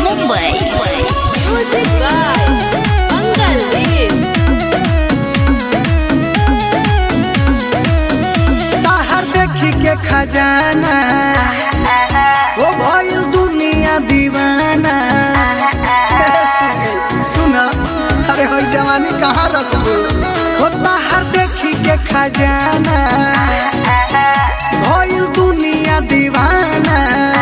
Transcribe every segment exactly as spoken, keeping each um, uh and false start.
Mumbai. Music by Mangal Dev. ताहर देखी के खजाना ओ भइल दुनिया दीवाना। सुना अरे हो जवानी कहाँ रखबो हो ताहर देखी के खजाना भइल दुनिया दीवाना।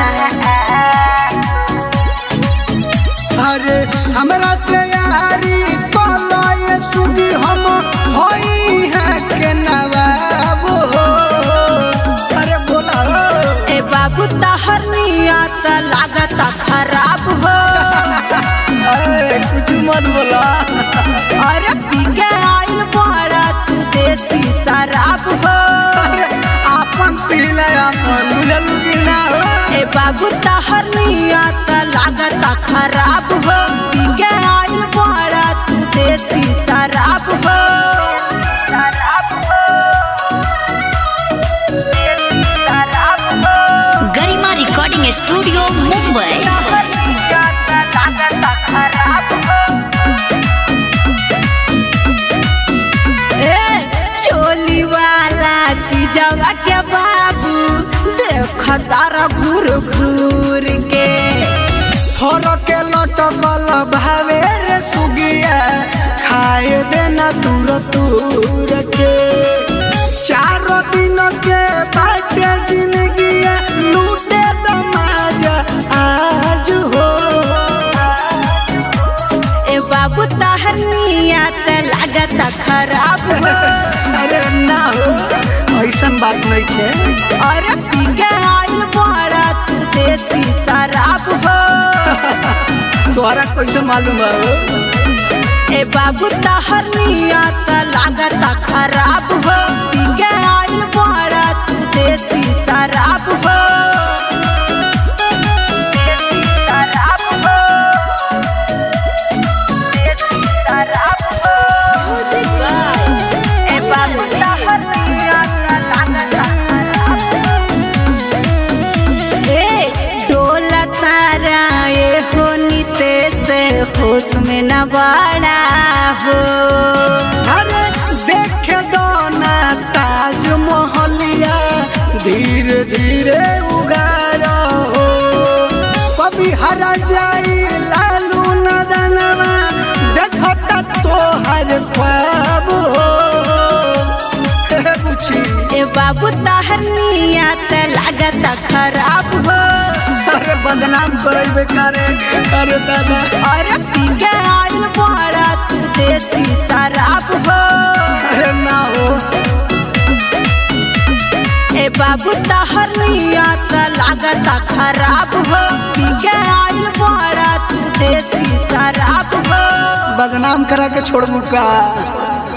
अरे हमरा से यारी पलाए सुनी हम होई है के नवाब हो। अरे बोला हो ए बाबू तहर नियत लागत खराब हो। अरे कुछ मत बोला। अरे पी के आइल बड़ा तू देसी शराब हो। आपन पीले आपन बुझल कि ना हो। ए बाबू तहर नियत लागत खराब हो। पी के आइल बड़ा तू देसी शराब हो। Garima recording studio Mumbai. चोली वाला चीजवा के बाबू देख तारा घूर घूर के। थोर के लटकल भावे रे सुगिया खाए देना दूर दूर के। चारों दिन के बाटे जिंदगी लूटे दमाजा आज हो। ए बाबू तहर नियत लागत खराब हो। अरे ना हो ऐसा बात नहीं है। अरे पी के आइल बड़ा तू देसी शराब हो। तोहरा कैसे मालूम है? ए बाबू तहर नियत लागत खराब हो। पी के आइल बड़ा तू देसी शराब हो। होश में न बड़ा हो। अरे देख दो ना ताज महलिया धीरे धीरे उगारो हो। कभी हरा जाई लालू नदनवा देखता तोहर ख्वाब हो। पूछी ए बाबू तहर नियत लागत खराब हो। अरे बदनाम करे करे अरे दादा। अरे पी के आइल बड़ा तू देसी शराब हो। अरे ना हो ए बाबू तहर नियत लागत खराब हो। पी के आइल बड़ा तू देसी शराब हो। बदनाम करा के छोड़ मुका।